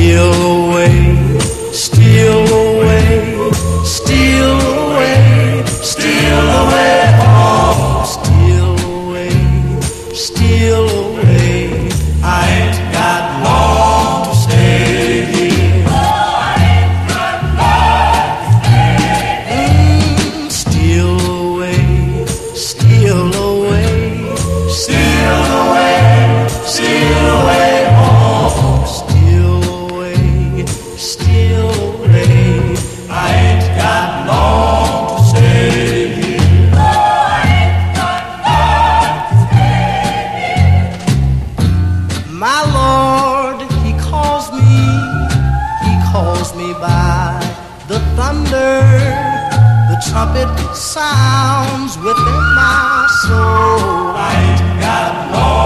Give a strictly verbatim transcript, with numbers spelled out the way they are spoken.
steal away, steal away, steal away, steal away, oh, steal away, steal away. I ain't got long to stay here. Oh, I ain't got long to stay here. Mm, steal away, steal away, steal away, steal away, oh, steal away, steal away. I ain't got long to stay here. Oh, I ain't got long to stay here. My Lord, He calls me, He calls me by the thunder. The trumpet sounds within my soul. I ain't got long